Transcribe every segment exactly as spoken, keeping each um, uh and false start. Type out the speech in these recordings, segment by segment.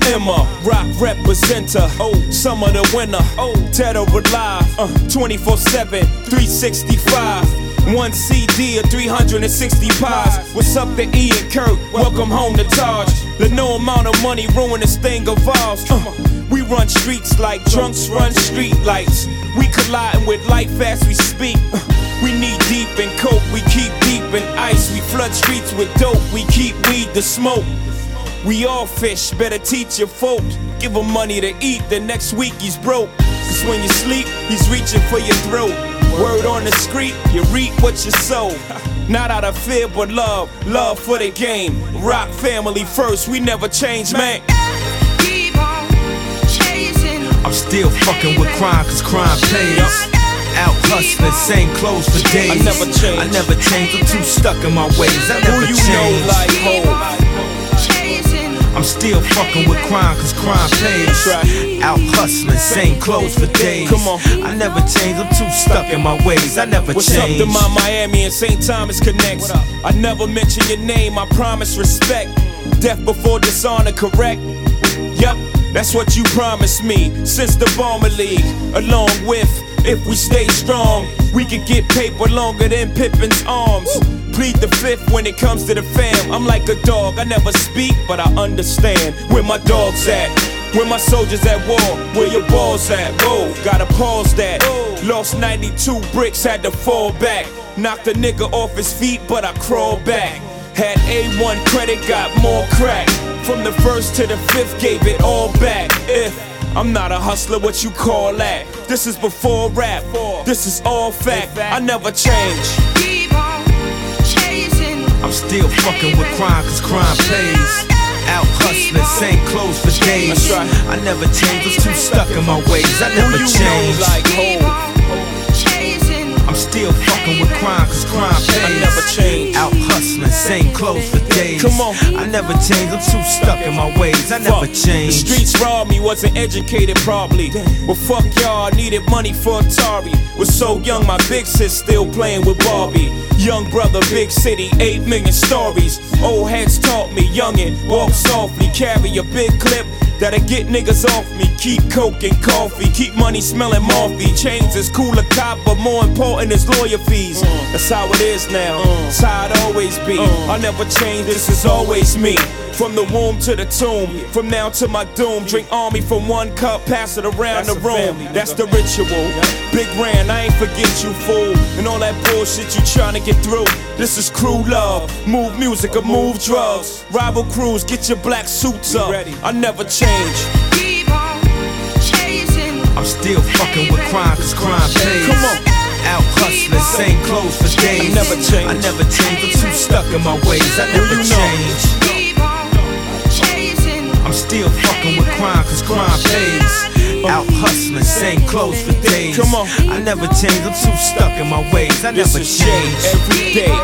Emma, rock representer. Oh, summer the winter. Oh, dead or alive. Uh, twenty-four seven, three sixty-five. One C D or three hundred sixty pies. What's up to E and Kurt? Welcome home to Taj. The no amount of money ruin this thing of ours. Uh, we run streets like drunks run street lights. We colliding with life as we speak. Uh, we knee deep in coke, we keep deep in ice. We flood streets with dope, we keep weed to smoke. We all fish, better teach your folk. Give him money to eat, then next week he's broke. Cause when you sleep, he's reaching for your throat. Word on the street, you reap what you sow. Not out of fear but love, love for the game. Rock family first, we never change, man. I'm still fucking with crime cause crime pays. Out hustling, same clothes for days. I never change. I never change, I'm too stuck in my ways. I never Who you change. know like Hov? I'm still fucking with crime cause crime pays. Right. Out hustling, same clothes for days. Come on. I never change, I'm too stuck in my ways. I never What's change. up to my Miami and Saint Thomas connects? I never mention your name, I promise respect. Death before dishonor, correct? Yup, that's what you promised me since the Bomber League. Along with, if we stay strong, we could get paper longer than Pippin's arms. Plead the fifth when it comes to the fam. I'm like a dog, I never speak, but I understand where my dog's at. Where my soldiers at war, where your balls at? Whoa, gotta pause that. Lost ninety-two bricks, had to fall back. Knocked a nigga off his feet, but I crawled back. Had A one credit, got more crack. From the first to the fifth, gave it all back. If I'm not a hustler, what you call that? This is before rap, this is all fact. I never change. I'm still fucking with crime cause crime pays. Out hustling, same clothes for days. That's right. I never change, I'm too stuck in my ways. I never Who you change. know like Hov? I'm still fucking with crime cause crime pays. I never change. Out hustling, same clothes for days. Come on. I never change, I'm too stuck in my ways. I never Fuck. change. The streets robbed me, wasn't educated probably. Well, fuck y'all, I needed money for Atari. Was so young, my big sis still playing with Barbie. Young brother, big city, eight million stories. Old heads taught me, youngin', walk softly, carry a big clip that'll get niggas off me. Keep coke and coffee, keep money smelling morphy. Chains is cool a cop, but more important is lawyer fees. That's how it is now, that's how it always be. I never change, this is always me. From the womb to the tomb, from now to my doom. Drink army from one cup, pass it around the room. That's the ritual. Big Ran, I ain't forget you, fool. And all that bullshit you tryna get through. This is crew love, move music or move drugs. Rival crews, get your black suits up. I never change. I'm still fucking with crime cause crime pays. Come on. Out hustling, same clothes for days. I never change. I never change, I'm too stuck in my ways. I never you know? change. I'm still fucking with crime cause crime pays. Out hustling, same clothes for days. Come on. I never change, I'm too stuck in my ways. I This never is change. shit every day.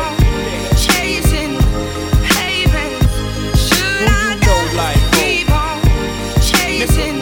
Who you know like Hov?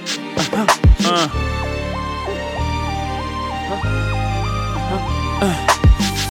Uh. Uh.